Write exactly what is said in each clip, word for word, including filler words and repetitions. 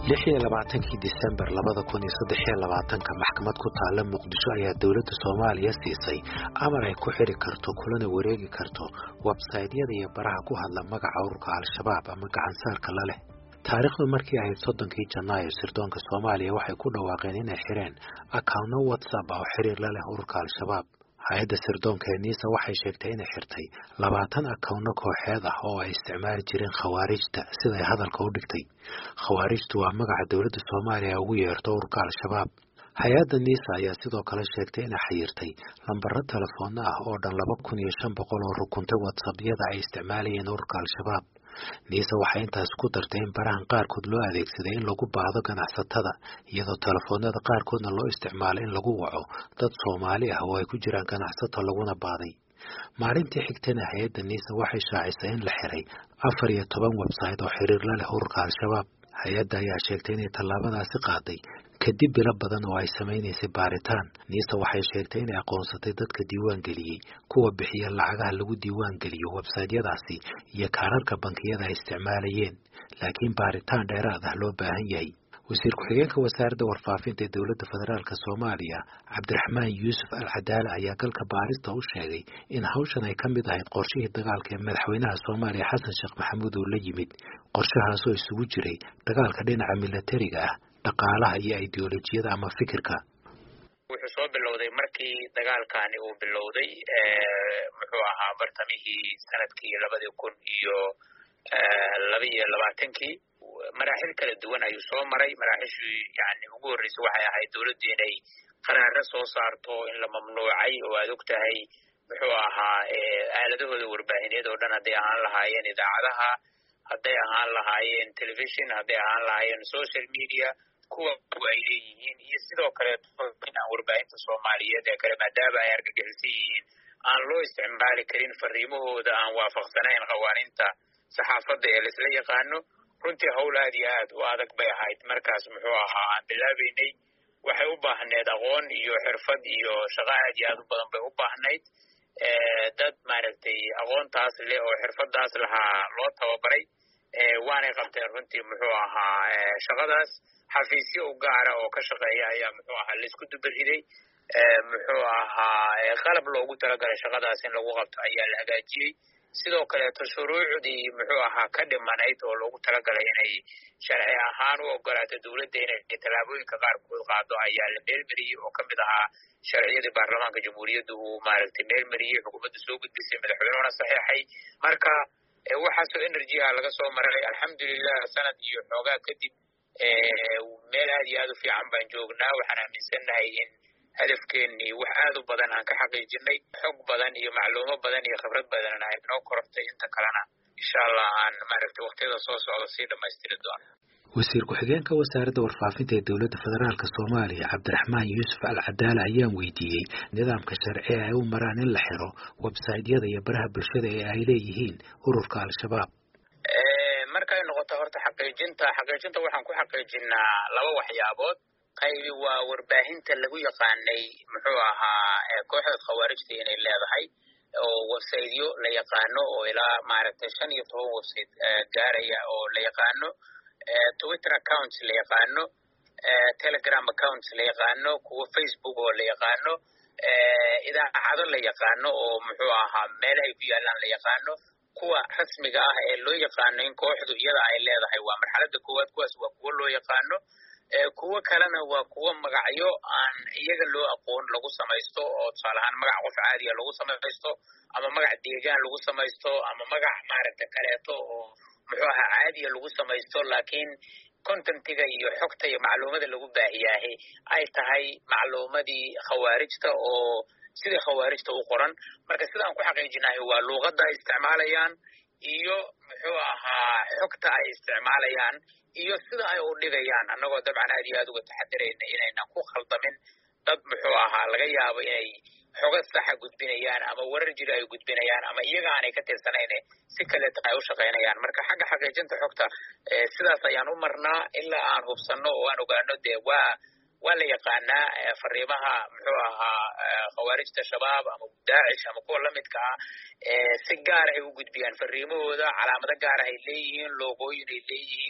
lix iyo labaatankii Disembar labada kun iyo saddex iyo labaatanka maxkamad ku taala Muqdisho ayaa dawladda Soomaaliya siisay amar ay ku xiri karto kulana wareegi karto website-yada iyo baraha ku hadla magaca ururka Al-Shabaab ama gacansaarka la leh. taariikhdu markii ahayd soddonkii Janaayo sirdoonka Soomaaliya waxay ku dhawaaqeen inay xireen account WhatsApp oo xiriir la leh ururka Al-Shabaab. hay'adda sirdoonka NISA waxay sheegtay inay xirtay labaatan account kooxeed ah oo ay isticmaali jireen khawaarijta sida ay hadalka u dhigtay. khawaarijtu waa magaca dawladda Soomaaliya ugu yeerto ururka Al-Shabaab. hay'adda NISA ayaa sidoo kale sheegtay inay xayirtay lambaro telefoon ah oo dhan laba kun iyo shan boqol oo rukuntay WhatsApp-yada ay isticmaalayeen ururka Al-Shabaab. NISA waxay intaas ku dartay in barahan qaarkood loo adeegsaday in lagu baahdo ganacsatada iyadoo telefoonada qaarkoodna loo isticmaalay in lagu waco dad Soomaali ah oo ay ku jiraan ganacsato laguna baaday. maalintii xigtana hay'adda NISA waxay shaacisay in la xiray afar iyo toban website oo xiriir la leh ururka Al-Shabaab. hay'adda ayaa sheegtay inay tallaabadaasi qaaday kadib bilo badan oo ay samaynaysay baaritaan. NISA waxay sheegtay inay aqoonsatay dadka diiwaan geliyey, kuwa bixiya lacagaha lagu diiwaan geliyo website-yadaasi iyo kaararka bankiyada ay isticmaalayeen, laakiin baaritaan dheeraad ah loo baahan yahay. wasiir ku-xigeenka wasaaradda warfaafinta ee dowladda federaalka Soomaaliya Cabdiraxmaan Yuusuf Al-Cadaala ayaa galka baarista u sheegay in hawshan ay ka mid ahayd qorshihii dagaalka ee madaxweynaha Soomaaliya Xasan Sheekh Maxamuud uu la yimid. qorshahaas oo isugu jiray dagaalka dhinaca militariga ah, dhaqaalaha iyo ideolojiyada ama fikirka. wuxuu soo bilowday markii dagaalkani uu bilowday muxuu ahaa bartamihii sanadkii labadii kun iyo laba iyo labaatankii. maraaxil kala duwan ayuu soo maray. maraaxishii yani ugu horreysay waxay ahayd dawladdu inay qaraaro soo saarto in la mamnuucay oo aad og tahay muxuu ahaa aaladahooda warbaahineed oo dhan hadday ahaan lahaayeen idaacadaha, hadday ahaan lahaayeen television, hadday ahaan lahaayeen social media kuwa ay leeyihiin, iyo sidoo kale warbaahinta Soomaaliyeed ee kale maadaama ay argagixisan yihiin aan loo isticmaali karin fariimahooda aan waafaqsanayn qawaaniinta saxaafadda ee laisla yaqaano. runtii hawl aad iyo aad u adag bay ahayd markaas muxuu ahaa aan bilaabeynay. waxay u baahneed aqoon iyo xirfad iyo shaqo aad iyo aad u badan bay u baahnayd. dad maaragtay aqoontaas leh oo xirfadaas lahaa loo tababaray waanay qabteen runtii muxuu ahaa shaqadaas. xafiisyo u gaara oo ka shaqeeya ayaa muxuu ahaa laisku dubariday. muxuu ahaa qalab loogu talagalay shaqadaas in lagu qabto ayaa la hagaajiyey. sidoo kaleeto shuruucdii muxuu ahaa ka dhimanayd oo loogu talagalay inay sharci ahaan u ogolaato dawladda inay tallaabooyinka qaarkood qaado ayaa la meelmariyey oo ka mid ahaa sharciyadii baarlamaanka jamhuuriyadda uu maaragtay meelmariyey, xukuumadda soo gudbisay, madaxweynehuna saxeexay. marka waxaasoo energy ah laga soo maray. alxamdulilah sanad iyo xoogaa kadib meel aad iyo aad u fiican baan joognaa. waxaan aaminsannahay in hadafkeennii wax aad u badan aan ka xaqiijinay, xog badan iyo macluumo badan iyo khibrad badanna ay noo korortay. inta kalena insha allah aan maaragtay waqtiyada soo socda sii dhammaystiri doono. wasiir ku-xigeenka wasaaradda warfaafinta ee dowladda federaalka Soomaaliya Cabdiraxmaan Yuusuf Al-Cadaala ayaan weydiiyey nidaamka sharci ay u maraan in la xiro website-yada iyo baraha bulshada ee ay leeyihiin ururka Al-Shabaab. markay noqoto horta xaqiijinta xaqiijinta waxaan ku xaqiijinaa laba waxyaabood. qaybi waa warbaahinta lagu yaqaanay muxuu ahaa kooxda khawaarijta inay leedahay oo website-yo la yaqaano oo ilaa maaragtay shan iyo toban website gaaraya oo la yaqaano, Twitter accounts la yaqaano, Telegram accounts la yaqaano, kuwa Facebook oo la yaqaano, idaacado la yaqaano oo muxuu ahaa meelahay ku yaalaan la yaqaano. kuwa rasmiga ah ee loo yaqaano in kooxdu iyada ay leedahay waa marxaladda koowaad. kuwaas waa kuwa loo yaqaano. kuwa kalena waa kuwa magacyo aan iyaga loo aqoon lagu samaysto oo tusaale ahaan magac qof caadiya lagu samaysto ama magac deegaan lagu samaysto ama magac maaragta kaleeto oo muxuu ahaa caadiya lagu samaysto, laakiin contentiga iyo xogta iyo macluumada lagu baahiyaahe ay tahay macluumadii khawaarijta oo sidii khawaarijta u qoran. marka sidaan ku xaqiijinahay waa luuqadda ay isticmaalayaan iyo muxuu ahaa xogta ay isticmaalayaan iyo sida ay u dhigayaan, annagoo dabcan aad iyo aad uga taxadirayna inaynan ku khaldamin dad muxuu ahaa laga yaabo inay xoga saxa gudbinayaan ama warar jira ay gudbinayaan ama iyaga aanay ka tirsanayn si kaleeta ay u shaqaynayaan. marka xagga xaqiijinta xogta sidaas ayaan u marnaa ilaa aan hubsanno oo aan ogaano dee waa waa la yaqaanaa fariimaha muxuu ahaa khawaarijta shabaab ama daacish ama kuwa lamidka ah si gaar ah ay u gudbiyaan fariimahooda. calaamado gaar ah ay leeyihiin, loogooyin ay leeyihiin,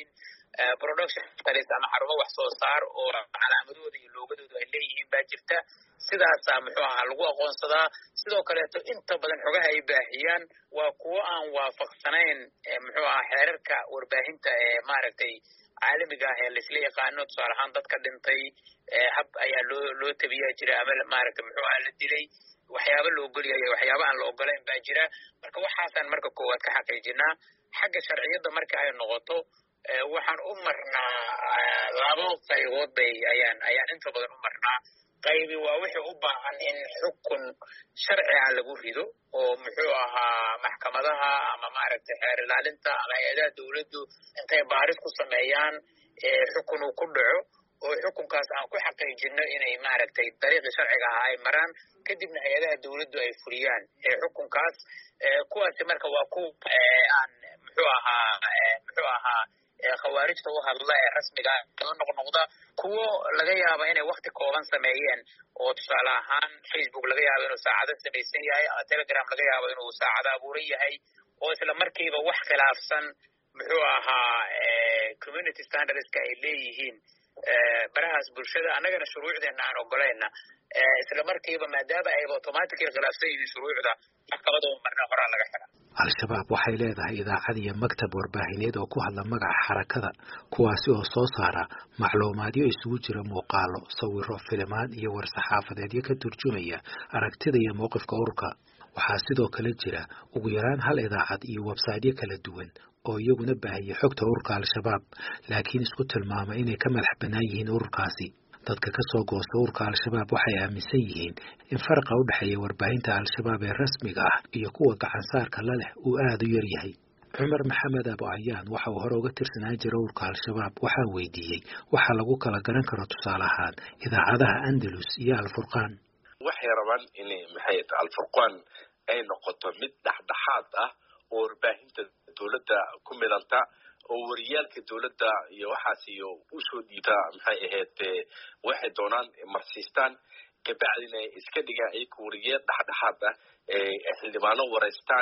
production studies ama xarumo wax soo saar oo calaamadooda iyo loogadooda ay leeyihiin baa jirta sidaasaa muxuu ahaa lagu aqoonsadaa sidoo kaleeto inta badan xogaha ay baahiyaan waa kuwo aan waafaqsanayn muxuu ahaa xeerarka warbaahinta ee maaragtay caalamiga ah ee laisla yaqaano tusaale ahaan dadka dhintay hab ayaa loo loo tabiyaa jira ama maaragtay muxuu ahaa la dilay waxyaaba la ogolyahay waxyaaba aan la ogolayn baa jira marka waxaasaan marka koowaad ka xaqiijinaa xagga sharciyadda marka ay noqoto waxaan u marnaa labo qaybood bay ayaan ayaan inta badan u marnaa qaybi waa wixii u baahan in xukun sharci ah lagu rido oo muxuu ahaa maxkamadaha ama maaragtay xeer ilaalinta ama hay-adaha dawladdu intay baaris ku sameeyaan xukun uu ku dhaco oo xukunkaas aan ku xaqiijino inay maaragtay dariiqii sharciga ahaa ay maraan kadibna hay-adaha dawladdu ay fuliyaan xukunkaas kuwaasi marka waa kuwa aan muxuu ahaa muxuu ahaa khawaarijta u hadla ee rasmiga oo noqnoqda kuwo laga yaabo inay wakti kooban sameeyeen oo tusaale ahaan Facebook laga yaabo inuu saacado samaysan yahay ama Telegram laga yaabo inuu saacado abuuran yahay oo isla markiiba wax khilaafsan muxuu ahaa community standardska ay leeyihiin barahaas bulshada annagana shuruucdeena aan ogolayna isla markiiba maadaama ay automatically khilaafsan yihiin shuruucda maxkamada marna horaa laga xiraa al-shabaab waxay leedahay idaacad iyo maktab warbaahineed oo ku hadla magaca xarakada kuwaasi oo soo saara macluumaadyo isugu jira muuqaalo sawiro filimaan iyo war-saxaafadeedyo ka turjumaya aragtida iyo mowqifka ururka waxaa sidoo kale jira ugu yaraan hal idaacad iyo websaytyo kala duwan oo iyaguna baahiya xogta ururka al-shabaab laakiin isku tilmaama inay ka madax bannaan yihiin ururkaasi dadka ka soo goosta ururka al-shabaab waxay aaminsan yihiin in faraqa u dhexeeya warbaahinta al-shabaab ee rasmiga ah iyo kuwa gacansaarka la leh uu aada u yar yahay cumar maxamed abo ayaan waxa uu hore uga tirsanaan jiray ururka al-shabaab waxaa weydiiyey waxa lagu kala garan karo tusaale ahaan idaacadaha andalus iyo alfurqaan waxay rabaan inay maxay alfurqaan ay noqoto mid dhexdhexaad ah oo warbaahinta dawladda ku midanta oo wariyaalka dawladda iyo waxaas iyo u soo dhiibta maxay ahayd waxay doonaan marsiistaan kabacdina iska dhigaan ayaka wariyaal dhexdhexaad ah ee xildhibaano wareystaan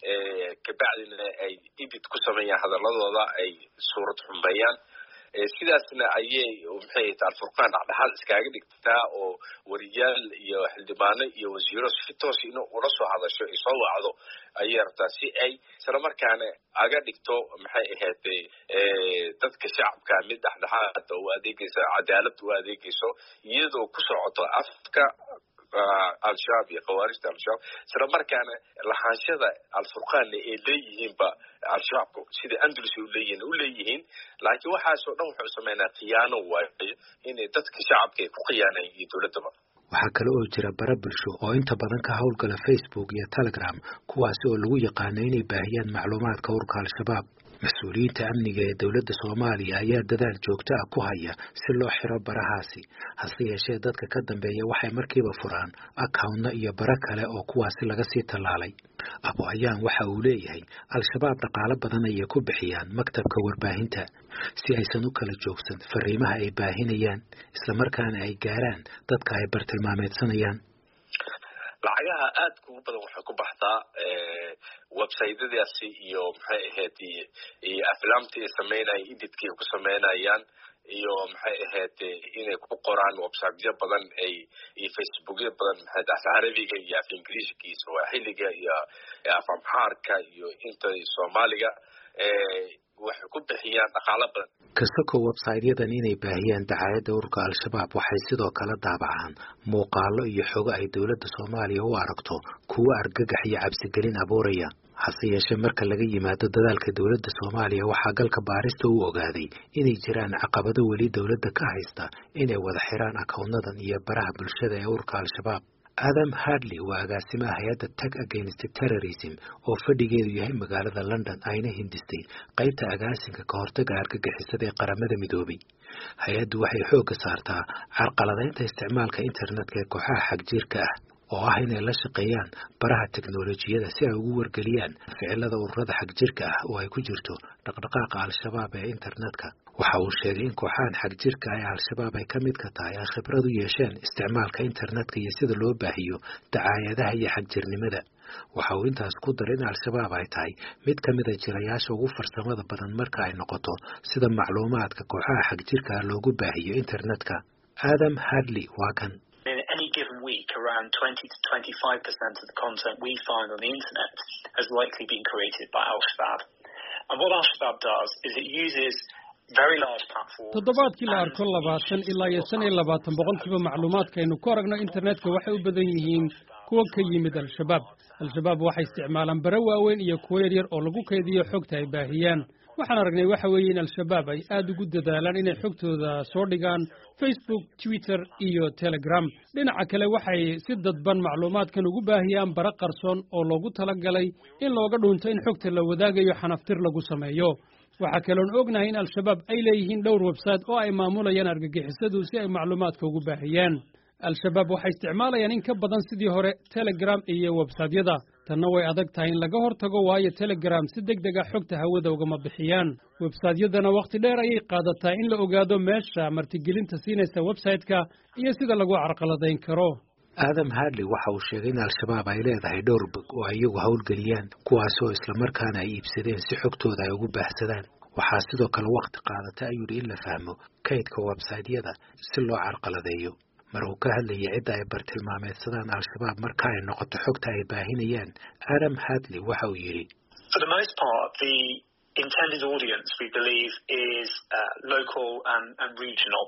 kabacdina ay edit ku sameeyaan hadaladooda ay suurad xumeeyaan sidaasna ayay maxay ahayd alfurqaan dhexdhexaad iskaaga dhigtaa oo wariyaal iyo xildhibaano iyo wasiiro si toos in ula soo hadasho ay soo wacdo ayay rabtaa si ay isla markaana aga dhigto maxay ahayd dadka shacabka mid dhexdhexaad u adeegaysa cadaalad u adeegayso iyadoo ku socoto afka al-shabaab iyo khawaarijta al-shabaab isla markaana lahaanshada alfurqaanna ay leeyihiinba al-shabaabku sida andalus u leeyihiin u leeyihiin laakiin waxaasoo dhan wuxuu sameynaa khiyaano waayo inay dadka shacabka ay ku khiyaanayaan iyo dawladdaba waxaa kale oo jira bara bulsho oo inta badan ka howlgala Facebook iyo Telegram kuwaasi oo lagu yaqaano inay baahiyaan macluumaadka ururka al-shabaab mas-uuliyiinta amniga ee dawladda Soomaaliya ayaa dadaal joogto ah ku haya si loo xiro barahaasi hase yeeshee dadka ka dambeeya waxay markiiba furaan account iyo bara kale oo kuwaasi laga sii talaalay abo ayaan waxa uu leeyahay al-shabaab dhaqaale badan ay ku bixiyaan maktabka warbaahinta si aysan u kala joogsan fariimaha ay baahinayaan isla markaana ay gaaraan dadka ay bartilmaameedsanayaan lacagaha aad ugu badan waxay ku baxdaa websaytadaasi iyo maxay ahayd iyo aflaamtii sameynaya editki ku sameynayaan iyo maxay ahayd inay ku qoraan websiteyo badan ay iyo facebookyo badan maxay af carabiga iyo af ingiriiska iyo swahiliga iyo af amxaarka iyo inta Soomaaliga waxay ku bixiyaan dhaqaale badan kasako website-yadan inay baahiyaan dacaayadda ururka al-shabaab waxay sidoo kale daabacaan muuqaalo iyo xogo ay dawladda Soomaaliya u aragto kuwa argagax iyo cabsigelin abuuraya hase yeeshee marka laga yimaado dadaalka dawladda Soomaaliya waxaa galka baarista u ogaaday inay jiraan caqabado weli dawladda ka haysta inay wada xiraan akoonadan iyo baraha bulshada ee ururka al-shabaab Adam Hadley waa agaasimaha hay'adda Tag Against Terrorism oo fadhigeedu yahay magaalada London ayna hindistay qaybta agaasinka ka hortagga argagixisada ee qaramada midoobay hay'addu waxay xoogga saartaa carqaladaynta isticmaalka internetka ee kooxaha xagjirka ah oo ah inay la shaqeeyaan baraha teknolojiyada si ay ugu wargeliyaan ficilada ururada xagjirka ah oo ay ku jirto dhaqdhaqaaqa al-shabaab ee internetka waxa uu sheegay in kooxahan xagjirka ah ee al-shabaab ay ka mid ka tahay ay khibrad u yeesheen isticmaalka internetka iyo sida loo baahiyo dacaayadaha iyo xagjirnimada waxa uu intaas ku daray in al-shabaab ay tahay mid ka mid a jilayaasha ugu farsamada badan marka ay noqoto sida macluumaadka kooxaha xagjirka loogu baahiyo internetka. Adam Hadley waa kan. In any given week, around twenty to twenty-five percent of the content we find on the internet has likely been created by Al-Shabaab. And what Al-Shabaab does is it uses very large platforms. Toddobaadkii la arko labaatan ilaa iyo shan iyo labaatan boqolkiiba macluumaadka aynu ku aragno internetka waxay u badan yihiin kuwa ka yimid al-shabaab. Al-shabaab waxay isticmaalaan bara waaweyn iyo kuwo yaryar oo lagu kaydiyo xogta ay baahiyaan. waxaan aragnay waxa weeye in al-shabaab ay aad ugu dadaalaan inay xogtooda soo dhigaan Facebook, Twitter iyo Telegram. dhinaca kale waxay si dadban macluumaadkan ugu baahiyaan bara qarsoon oo loogu talagalay in looga dhunto in xogta la wadaagayo xanaftir lagu sameeyo. waxa kale oo ognahay in al-shabaab ay leeyihiin dhowr website oo ay maamulayaan argagixisadu si ay macluumaadka ugu baahiyaan. al-shabaab waxay isticmaalayaan in ka badan sidii hore Telegram iyo website-yada. tanna way adag tahay in laga hortago waayo Telegram si degdeg ah xogta hawada ugama bixiyaan. website-yadana waqti dheer ayay qaadataa in la ogaado meesha martigelinta siinaysa website-ka iyo sida lagu carqaladayn karo. Adam Hadley waxa uu sheegay in al-shabaab ay leedahay dhowr bog oo iyagu hawlgeliyaan kuwaas oo isla markaana ay iibsadeen si xogtooda ay ugu baahsadaan. waxaa sidoo kale waqti qaadata ayuu in la fahmo kaydka website-yada si loo carqaladeeyo. mar uu ka hadlayay cidda ay bartilmaameedsadaan al-shabaab marka ay noqoto xogta ay baahinayaan. Adam Hadley waxa uu yiri, For the most part, the intended audience, we believe, is uh, local and, and regional.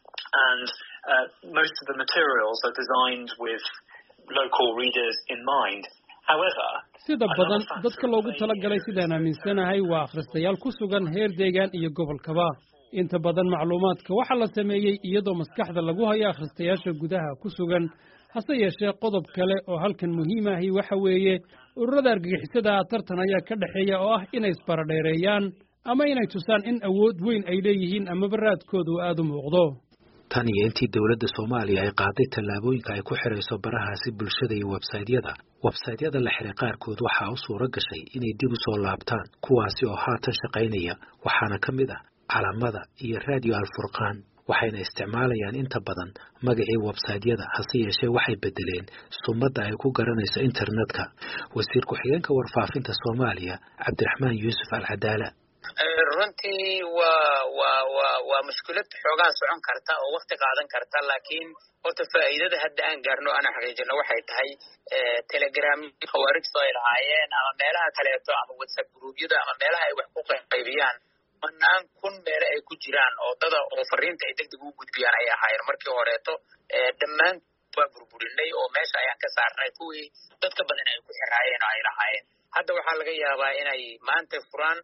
And uh, most of the materials are designed with local readers in mind. However, sida badan dadka loogu talagalay sidaan aaminsanahay waa akhristayaal ku sugan heer deegaan iyo gobolkaba. inta badan macluumaadka waxa la sameeyay iyadoo maskaxda lagu hayo akhristayaasha gudaha ku sugan. hase yeeshee qodob kale oo halkan muhiim ah waxa weeye ururada argagixisada tartan ayaa ka dhaxeeya oo ah inay isbaradheereeyaan ama inay tusaan in awood weyn ay leeyihiin ama baraadkoodu aad u muuqdo. tan iyo intii dawladda Soomaaliya ay qaaday tallaabooyinka ay ku xirayso barahaasi bulshada iyo website-yada website-yada la xiray qaarkood waxa uu suura gashay inay dib u soo laabtaan kuwaasi oo haatan shaqaynaya. waxaana ka mid ah calamada iyo radio al-furqaan. waxayna isticmaalayaan inta badan magacii website-yada hase yeeshee waxay bedeleen sumadda ay ku garanayso internetka. wasiir ku-xigeenka warfaafinta Soomaaliya Cabdiraxmaan Yuusuf Al-Cadaala runtii waa waa waa waa mushkilad xoogaa socon karta oo waqti qaadan karta laakiin horta faa'iidada hadda aan gaarno ana xaqiijino waxay tahay Telegram khawaarijta ay lahaayeen ama meelaha kaleeto ama WhatsApp group-yada ama meelaha ay wax ku qaybiyaan manaan kun meel ay ku jiraan oo dada oo fariinta ay degdeg u gudbiyaan ay ahaayeen markii horeeto dhammaan waa burburinay oo meesha ayaan ka saarnay kuwii dadka badan ay ku xiraayeen oo ay lahaayeen. hadda waxaa laga yaabaa inay maanta furaan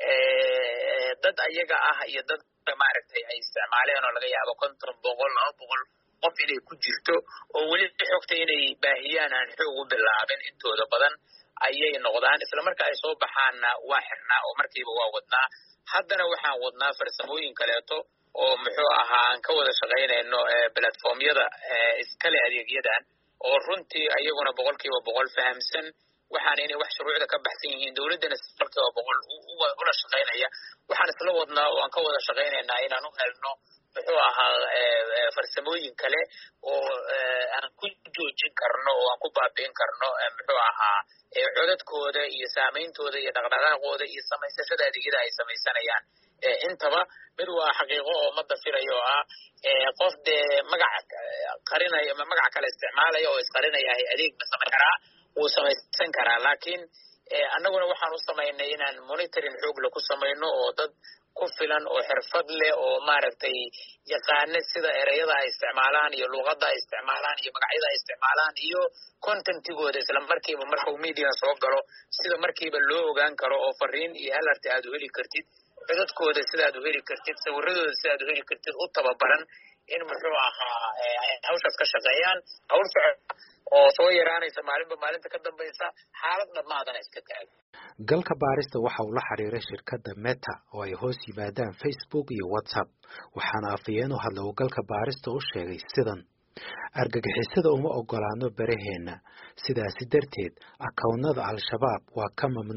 dad ayaga ah iyo dad maaragtay ay isticmaaleen oo laga yaabo konton boqol laba boqol qof inay ku jirto oo weli xogta inay baahiyaan aan xoog u bilaabin intooda badan ayay noqdaan. isla marka ay soo baxaanna waa xirnaa oo markiiba waa wadnaa. haddana waxaan wadnaa farsamooyin kaleeto oo muxuu ahaa aan ka wada shaqaynayno platformyada iskale adeegyadan oo runtii ayaguna boqolkiiba boqol fahamsan waxaan inay wax shuruucda ka baxsan yihiin dawladdana boqolkiiba boqol ula shaqaynaya. waxaan isla wadnaa oo aan ka wada shaqaynaynaa inaan u helno muxuu ahaa farsamooyin kale oo aan ku joojin karno oo aan ku baabi'in karno muxuu ahaa codadkooda iyo saameyntooda iyo dhaqdhaqaaqooda iyo samaysashada adeegyada ay samaysanayaan. intaba mid waa xaqiiqo oo ummadda filaya oo ah qof dee magac qarinaya ama magac kale isticmaalaya oo isqarinaya adeeg ma samayn karaa wuu samaysan karaa laakiin annaguna waxaan u samaynay inaan monitoring xoog leh ku samayno oo dad ku filan oo xirfad leh oo maaragtay yaqaana sida ereyada ay isticmaalaan iyo luuqadda ay isticmaalaan iyo magacyada ay isticmaalaan iyo contentigooda isla markiiba marka uu media soo galo sida markiiba loo ogaan karo oo fariin iyo alerta aad u heli kartid codadkooda sidaad u heli kartid sawiradooda sidaad u heli kartid u tababaran in muxuu ahaa hawshaas ka shaqeeyaan hawl socod oo soo yaraanaysa maalinba maalinta ka dambaysa xaalad dhammaadana iska taagan. galka baarista waxa uu la xiriiray shirkadda Meta oo ay hoos yimaadaan Facebook iyo WhatsApp. waxaana afayeen u hadlay oo galka baarista u sheegay sidan: argagixisada uma ogolaano baraheena sidaasi darteed akawnada al-shabaab waa ka mamnuuc.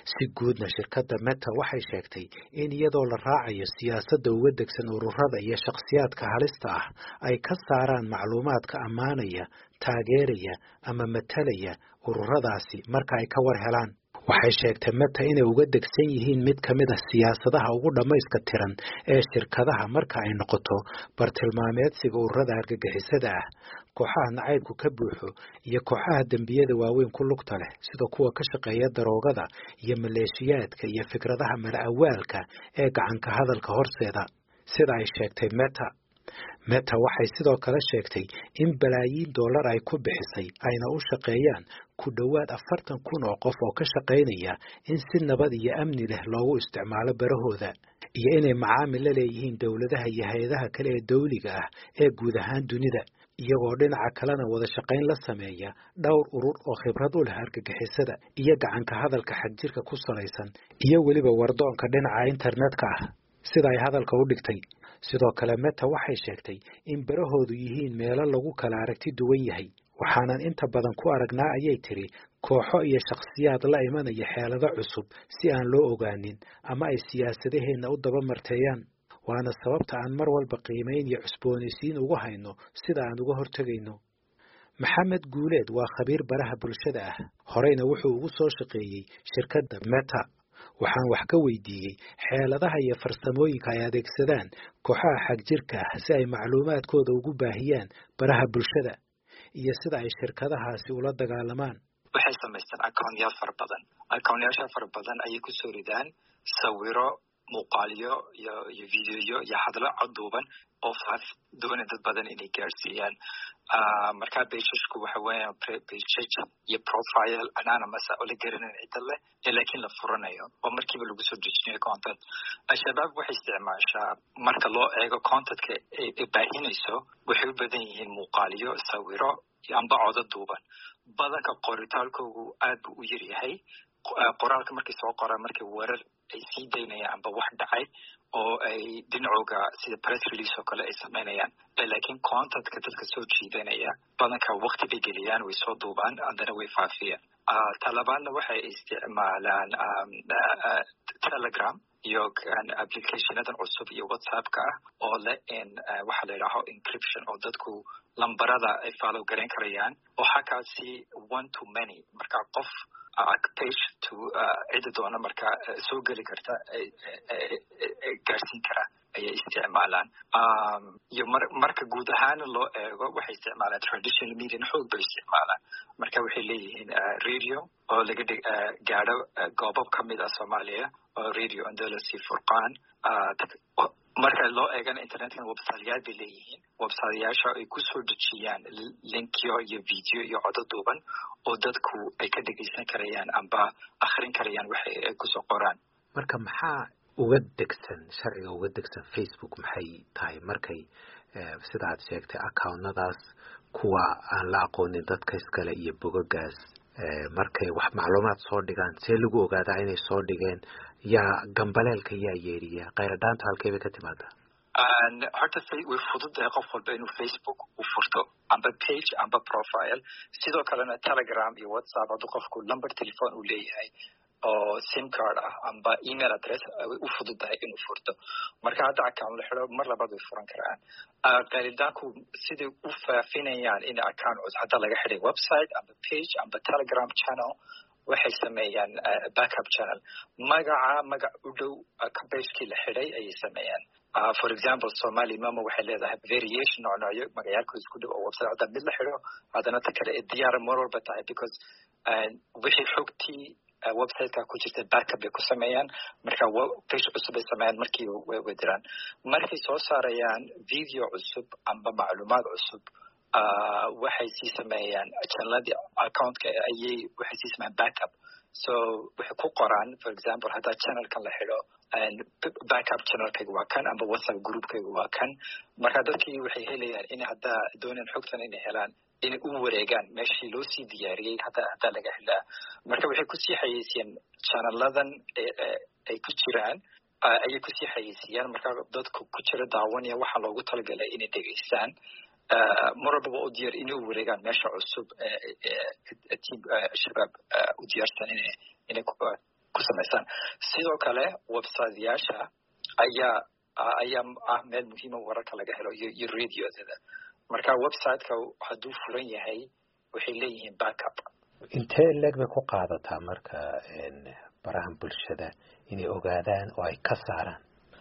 si guudna shirkadda Meta waxay sheegtay in iyadoo la raacayo siyaasadda uga degsan ururada iyo shakhsiyaadka halista ah ay ka saaraan macluumaadka ammaanaya, taageeraya ama matalaya ururadaasi marka ay ka war helaan. waxay sheegtay Meta inay uga degsan yihiin mid ka mid ah siyaasadaha ugu dhamayska tiran ee shirkadaha marka ay noqoto bartilmaameedsiga ururada argagixisada ah, kooxaha nacaybku ka buuxo iyo kooxaha dembiyada waaweyn ku lugta leh sida kuwa ka shaqeeya daroogada iyo maleeshiyaadka iyo fikradaha mala-awaalka ee gacanka hadalka horseeda, sida ay sheegtay Meta. Meta waxay sidoo kale sheegtay in balaayiin dollar ay ku bixisay ayna u shaqeeyaan ku dhowaad afartan kun oo qof oo ka shaqaynaya in si nabad iyo amni leh loogu isticmaalo barahooda, iyo inay macaamil la leeyihiin dowladaha iyo hay-adaha kale ee dawliga ah ee guud ahaan dunida, iyagoo dhinaca kalena wada shaqayn la sameeya dhowr urur oo khibrad u leh argagixisada iyo gacanka hadalka xagjirka ku salaysan iyo weliba wardoonka dhinaca internetka ah, sida ay hadalka u dhigtay. sidoo kale Meta waxay sheegtay in barahoodu yihiin meelo lagu kala aragti duwan yahay, waxaanan inta badan ku aragnaa ayay tiri kooxo iyo shakhsiyaad la imanaya xeelado cusub si aan loo ogaanin ama ay siyaasadaheenna u daba marteeyaan, waana sababta aan mar walba qiimayn iyo cusboonaysiin ugu hayno sida aan uga hortegayno. Maxamed Guuleed waa khabiir baraha bulshada ah, horeyna wuxuu ugu soo shaqeeyey shirkadda Meta. waxaan wax ka weydiiyey xeeladaha iyo farsamooyinka ay adeegsadaan kooxaha xagjirka ah si ay macluumaadkooda ugu baahiyaan baraha bulshada iyo sida ay shirkadahaasi ula dagaalamaan. waxay samaystaan accountyaal fara badan accountyaasha fara badan ayay kusoo ridaan sawiro, muuqaalyo iyo iyo videoyo iyo hadallo caduuban oo faaf doonay dad badan inay gaarsiiyaan. markaa beeshashku waxa weeyaan beeshaj iyo profile anonymous oo la garanin cidda leh laakiin la furanayo oo markiiba lagu soo dejinayo content. al-shabaab waxay isticmaashaa marka loo eego contentka ay baahinayso waxay u badan yihiin muuqaalyo, sawiro iyo amba codo duuban. badanka qoritaalkoogu aad buu u yar yahay. qoraalka markay soo qoraan markay weerar ay sii daynayaan amba wax dhacay oo ay dhinacooga sida press release oo kale ay samaynayaan, laakiin contentka dadka soo jiidanaya badanka waqti bay geliyaan, way soo duubaan haddana way faafiyaan. talabaadna waxay isticmaalaan telegram iyo applicationadan cusub iyo whatsappka ah oo leh in waxa la yidhaaho encryption oo dadku lambarada ay follow garayn karayaan oo xakaasi one to many, marka qof page to cida doona marka soo geli karta gaarsiin kara ayay isticmaalaan. iyo marka guud ahaan loo eego waxay isticmaalaan traditional media xoog bay isticmaalaan. marka waxay leeyihiin radio oo laga gaadho goobab ka mid ah Soomaaliya oo radio andalasi Furqaan. marka loo eegana internetkana websiteyaal bay leeyihiin, websiteyaasha ay kusoo dejiyaan linkyo iyo video iyo codo duuban oo dadku ay ka dhegeysan karayaan amba akhrin karayaan waxay ay kusoo qoraan. marka maxaa uga degsan sharciga uga degsan Facebook maxay tahay markay sida aad sheegtay accountnadaas kuwa aan la aqoonin dadka iskale iyo bogagaas markay wax macluumaad soo dhigaan see lagu ogaadaa inay soo dhigeen? yaa gambaleelka yaa yeeriya khayradhaanta halkay bay ka timaadaa? horta way fududahay qof walba inuu Facebook u furto amba page amba profile. sidoo kalena telegram iyo whatsapp hadduu qofku number telephone uu leeyahay oo sim card ah amba email address way u fududahay inuu furto. marka hadda account la xidho mar labaad way furan karaan. qaalidaanku siday u faafinayaan in account cusub hadda laga xidhay website amba page amba telegram channel waxay sameeyaan backup channel magaca magac u dhow pagekii la xidhay ayay sameeyaan. for example Somali Mama waxay leedahay variation noocyo magacaalkooda isku dhow oo website hadda mid la xidho haddana ta kale diyaar mar walba tahay because wixii xogtii websiteka ku jirta backup bay ku sameeyaan. marka page cusub ay sameeyaan markii way diraan. markay soo saarayaan video cusub amba macluumaad cusub waxay sii sameeyaan channeladii accountka ayay waxay sii sameeyaan backup. so waxay ku qoraan for example haddaa channelkan la xidho backup channelkayga waa kan amba whatsapp groupkayga waa kan. marka dadkii waxay helayaan in haddaa doonaan xogtan inay helaan inay u wareegaan meeshii loo sii diyaariyey haddaa haddaa laga helaa. marka waxay kusii xayeysiiyaan channeladan ay ku jiraan ayay kusii xayeysiiyaan. marka dadku ku jira daawanaya waxaa loogu talagalay inay dhegeystaan mar walbaba u diyaar inay u wareegaan meesha cusub team shabaab u diyaarsan inay inay ku samaystaan. sidoo kale website-yaasha ayaa ayaa ah meel muhiima wararka laga helo iyo iyo radiodada. marka website-ka hadduu furan yahay waxay leeyihiin backup. intee leeg bay ku qaadataa marka barahan bulshada inay ogaadaan oo ay ka saaraan?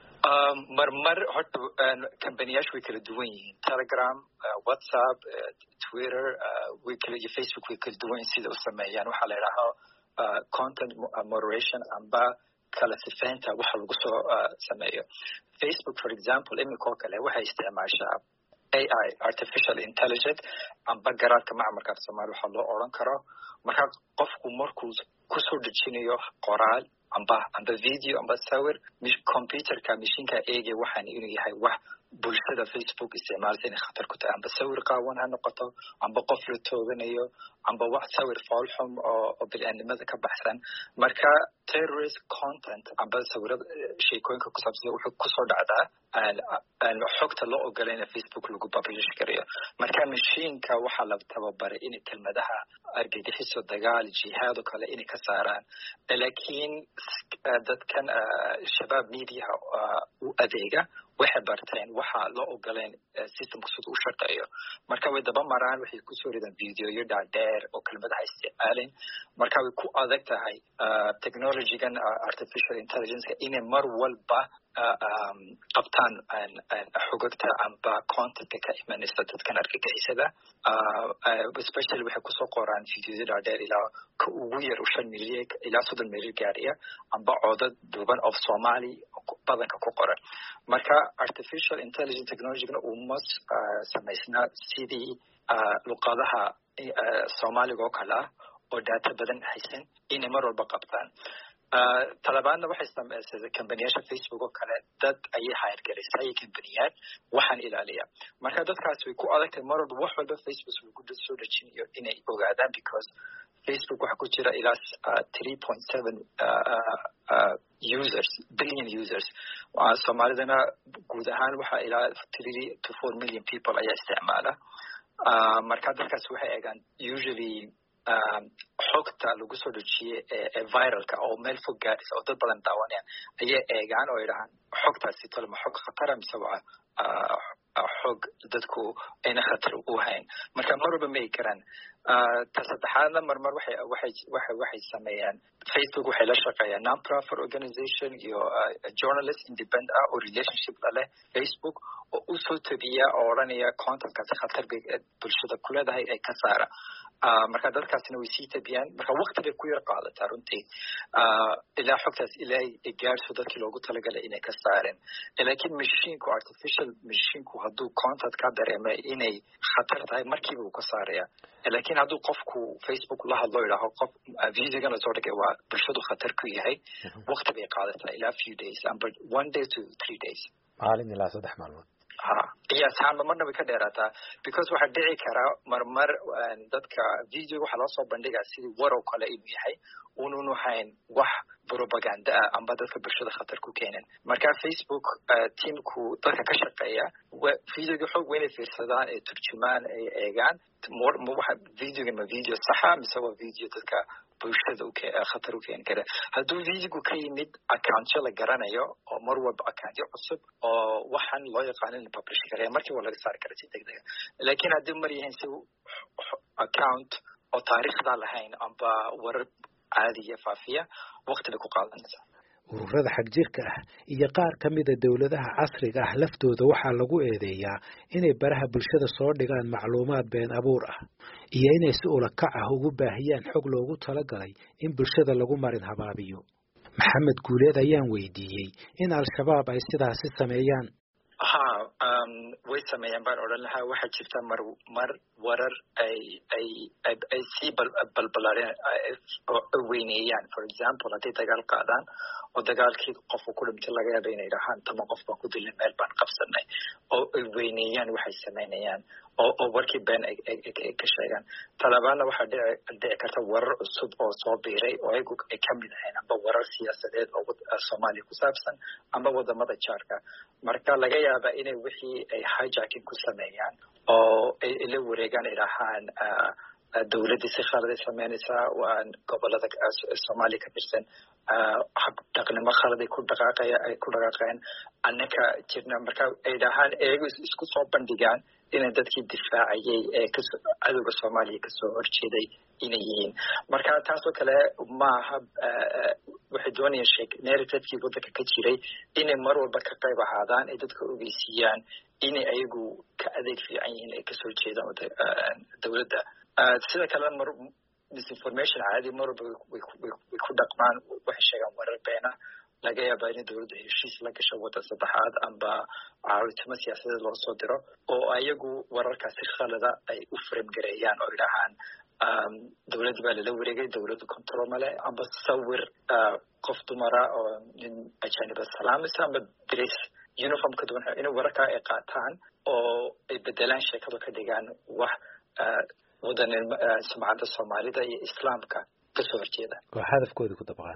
marmar horta companiyaashu way kala duwan yihiin. telegram, whatsapp, twitter, way kala iyo facebook way kala duwan yihiin sida u sameeyaan. waxaa la yidhaahaa content moderation amba kala sifeynta waxa lagu soo sameeyo. facebook for example iminkoo kale waxay isticmaashaa A I, artificial intelligence, amba garaadka macmarka af Soomaali waxa loo oran karo. marka qofku markuu kusoo dejinayo qoraal amba amba video amba sawir computerka mashiinka eegay waxaan inuu yahay wax bulshada facebook isticmaalsa inay khatar ku tahay. amba sawir qaawan ha noqoto, amba qof la tooganayo, amba wax sawir foolxum oo bini'aadnimada ka baxsan. marka terrorist content amba sawirada sheekooyinka ku saabsan wuxuu kusoo dhacdaa xogta loo ogolay in facebook lagu publish karayo. marka mashiinka waxaa la tababaray in kelmadaha argagixiso, dagaal, jihaad oo kale inay ka saaraan. laakiin dadkan shabaab media u adeega waxay barteen waxaa loo ogoleen systemku sida u shaqeeyo. marka way daba maraan, waxay kusoo ridaan videoyo dhaadheer oo kelmadaha isticmaalin. marka way ku adag tahay technologygan artificial intelligence-ka inay mar walba qabtaan xogagta amba contentka ka imanaysa dadkan argagixisada. especially waxay kusoo qoraan videoyo dhaadheer ilaa ka ugu yar u shan milyan ilaa soddon milyan gaariya amba codad duuban of Somali badanka ku qoran. marka artificial intelligence technology-gana uu mas samaysnaa sidii luqadaha Soomaaliga oo kale ah oo data badan haysan inay mar walba qabtaan. talabaadna waxay samaysay kambaniyasha facebook oo kale dad ayay hayargelisay kambaniyad waxaan ilaaliya. marka dadkaas way ku adagtay mar walba wax walba facebook lagu soo dejinayo inay ogaadaan because facebook waxa ku jira ilaa three point seven users billion users. soomaalidana guud ahaan waxa ilaa three to four million people ayaa isticmaala. marka dadkaas waxay eegaan usually xogta lagu soo dejiyey ee viralka oo meel fog gaadhaysa oo dad badan daawanayaan ayay eegaan oo yidhahaan xogtaasi tolma xog khatara mise waa xog dadku ayna khatar u hayn. marka mar walba ma ay karaan. ta saddexaadna marmar waxay waxay waxay waxay sameeyaan facebook waxay la shaqeeyaan non-profit organization iyo journalist independent ah oo relationship la leh facebook oo u soo tabiya oo odhanaya contentkaasi khatar bay bulshada ku leedahay ay ka saara. marka dadkaasina way sii tabiyaan. marka waqti bay ku yar qaadataa runtii ilaa xogtaas ilaa ay gaarso dadkii loogu talagalay inay ka saareen. laakiin mashinku artificial mashinku hadduu content ka dareemay inay khatar tahay markiiba uu ka saaraya. laakiin hadduu qofku facebook la hadlo idhaaho qof videogan lasoo dhigay waa bulshadu khatar ku yahay waqti bay qaadataa ilaa few days amba one day to three days. maalin ilaa saddex maalmood. ha iyo saamba marna way ka dheeraataa because waxaa dhici karaa marmar dadka video waxaa loo soo bandhigaa sidii war oo kale inuu yahay unun waxayn wax propaganda ah amba dadka bulshada khatar ku keenan. marka facebook teamku dadka ka shaqeeya videoga xoog weynay fiirsadaan ee turjumaan ay eegaan videoga ma video saxa mise waa video dadka bulshada khatar u keeni kara. hadduu videogu ka yimid accountyo la garanayo oo mar walba accountyo cusub oo waxaan loo yaqaan in la publish karaya markii waa laga saari kara si degdega. laakiin haddii mar yahayn si account oo taariikhda lahayn amba warar caadiya faafiya waqti bay ku qaadanaysaa. ururada xagjirka ah iyo qaar ka mida dowladaha casriga ah laftooda waxaa lagu eedeeyaa inay baraha bulshada soo dhigaan macluumaad been abuur ah iyo inay si ula kac ah ugu baahiyaan xog loogu talagalay in bulshada lagu marin habaabiyo. maxamed guuleed ayaan weydiiyey in al-shabaab ay sidaasi sameeyaan. ha way sameeyaan baan odhan lahaa. waxaa jirta mar mar warar ay ay ay sii balbalaareen weyneeyaan. for example hadday dagaal qaadaan oo dagaalkii qofku ku dhintay laga yaaba inay dhahaan tama qof baan ku dilay meel baan qabsanay oo ay weyneeyaan waxay samaynayaan oo oo warkii been ay ka sheegaan. talabaadna waxaa dhici dhici karta warar cusub oo soo biiray oo ayagu ay ka mid ahayn amba warar siyaasadeed oo Soomaaliya ku saabsan amba wadamada jaarka. marka laga yaaba inay wixii ay hijacking ku sameeyaan oo ay la wareegaan ay dhahaan dowladda si khaladay sameynaysaa waa gobolada Soomaaliya ka tirsan hab dhaqnimo khaladay ku dhaqaaqaya ay ku dhaqaaqeen annaka jirna marka ay dhahaan eego isku soo bandhigaan inay dadkii difaacayay ee cadowga Soomaaliya ka soo horjeeday inay yihiin marka taasoo kale maaha waxay doonayaan sheeg narrative-kii waddanka ka jiray inay mar walba ka qayb ahaadaan ay dadka ogeysiiyaan inay ayagu ka adeeg fiican yihiin ay kasoo jeedaan dowladda sida kale mar misinformation caadi mar walba way ku dhaqmaan waxay sheegaan warar beena laga yaabaa in dowladda heshiis la gasho waddan saddexaad amba caawitimo siyaasadeed loo soo diro oo ayagu wararkaasi khalada ay u frame gareeyaan oo idhahaan dowladda baa lala wareegay dowladda control male amba sawir qof dumara oo nin ajaniba salaamaysa amba dress uniform ka duwan inay wararkaa ay qaataan oo ay bedelaan sheekada ka dhigaan wax waddan sumcadda Soomaalida iyo Islaamka kasoo horjeeda oo hadafkooda ku dabaqaan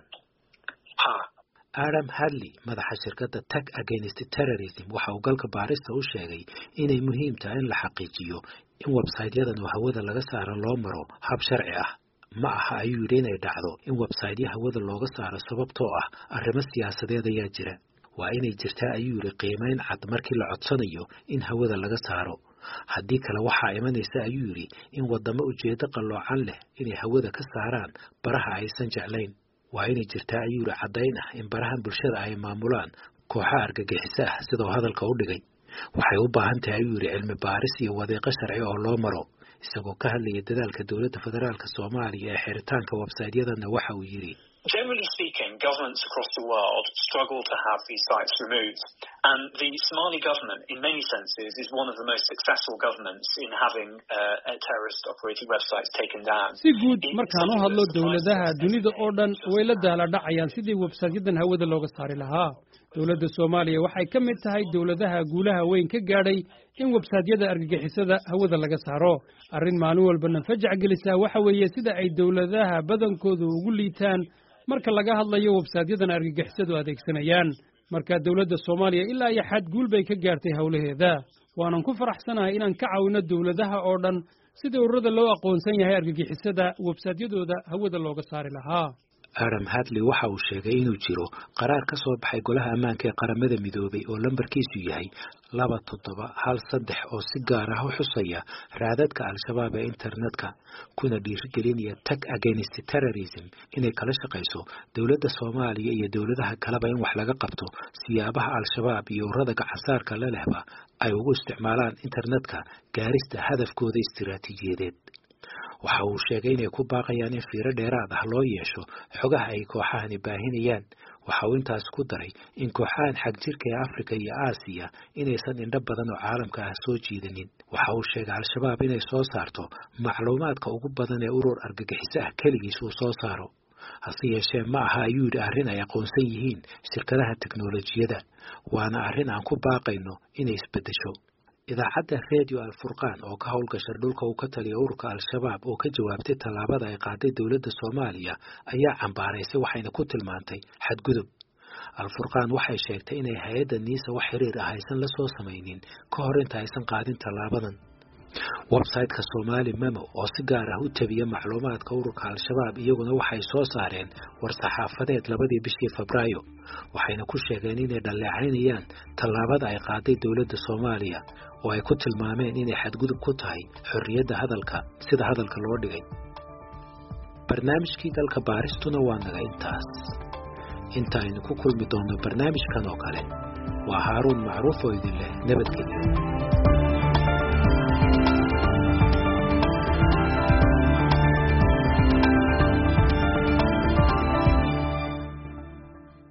ha Adam Hadley madaxa shirkadda Tech Against Terrorism waxa uu galka baarista u sheegay inay muhiim tahay in la xaqiijiyo in website-yadan hawada laga saaro loo maro hab sharci ah ma aha ayuu yidhi inay dhacdo in website-ya hawada looga saaro sababtoo ah arrimo siyaasadeed ayaa jira waa inay jirtaa ayuu yidhi qiimeyn cad markii la codsanayo in hawada laga saaro haddii kale waxaa imanaysa ayuu yidhi in waddamo ujeedo qalloocan leh inay hawada ka saaraan baraha aysan jeclayn waa inay jirtaa ayuu yidhi caddayn ah in barahan bulshada ay maamulaan kooxa argagixiso ah sidoo hadalka u dhigay waxay u baahan tahay ayuu yidhi cilmi baaris iyo wadiiqo sharci oo loo maro isagoo ka hadlaya dadaalka dowladda federaalka Soomaaliya ee xiritaanka website-yadana waxa uu yidhi Generally speaking, governments across the world struggle to have these sites removed. And the Somali government, in many senses, is one of the most successful governments in having uh, terrorist operating websites taken down. Si guud markaan u hadlo dowladaha dunida oo dhan way la daala dhacayaan sidii website-yadan hawada looga saari lahaa. Dowladda Soomaaliya waxay ka mid tahay dowladaha guulaha weyn ka gaadhay in website-yada argagixisada hawada laga saaro. Arrin maalin walbana fajac gelisa waxa weeye sida ay dowladaha badankoodu ugu liitaan marka laga hadlayo website-yadan argagixisadu adeegsanayaan marka dowladda Soomaaliya ilaa iyo xad guul bay ka gaartay hawlaheeda waanan ku faraxsanahay inaan ka caawino dowladaha oo dhan sidii ururada loo aqoonsan yahay argagixisada website-yadooda hawada looga saari lahaa Adam Hadley waxa uu sheegay inuu jiro qaraar ka soo baxay golaha ammaanka ee qaramada midoobay oo lambarkiisu yahay laba toddoba hal saddex oo si gaar ah u xusaya raadadka al-shabaab ee internetka kuna dhiirigelinaya Tech Against Terrorism inay kala shaqayso dowladda Soomaaliya iyo dowladaha kaleba in wax laga qabto siyaabaha al-shabaab iyo ururada gacansaarka la lehba ay ugu isticmaalaan internetka gaarista hadafkooda istiraatiijiyadeed waxa uu sheegay inay ku baaqayaan in fiiro dheeraad ah loo yeesho xogaha ay kooxahani baahinayaan waxa uu intaas ku daray in kooxahan xagjirka ee Afrika iyo Aasiya inaysan indho badan oo caalamka ah soo jiidanin waxa uu sheegay al-shabaab inay soo saarto macluumaadka ugu badan ee urur argagixiso ah kaligiis uu soo saaro hase yeeshee ma aha ayuu yidhi arrin ay aqoonsan yihiin shirkadaha teknolojiyada waana arrin aan ku baaqayno inay isbeddesho idaacadda radio al-furqaan oo ka howlgasha dhulka uu ka taliyo ururka al-shabaab oo ka jawaabtay tallaabada ay qaaday dowladda Soomaaliya ayaa cambaaraysay waxayna ku tilmaantay xadgudub al-furqaan waxay sheegtay inay hay'adda niisa wax xiriir ah aysan la soo samaynin ka hor inta aysan qaadin tallaabadan website-ka Somali Memo oo si gaar ah u tabiya macluumaadka ururka al-shabaab iyaguna waxay soo saareen war saxaafadeed labadii bishii Febraayo waxayna ku sheegeen inay dhaleecaynayaan tallaabada ay qaaday dowladda Soomaaliya oo ay ku tilmaameen inay xadgudub ku tahay xorriyadda hadalka sida hadalka loo dhigay barnaamijkii dalka baaristuna waa naga intaas inta aynu ku kulmi doono barnaamijkan oo kale waa Haaruun Macruuf oo idin leh nabadgelyo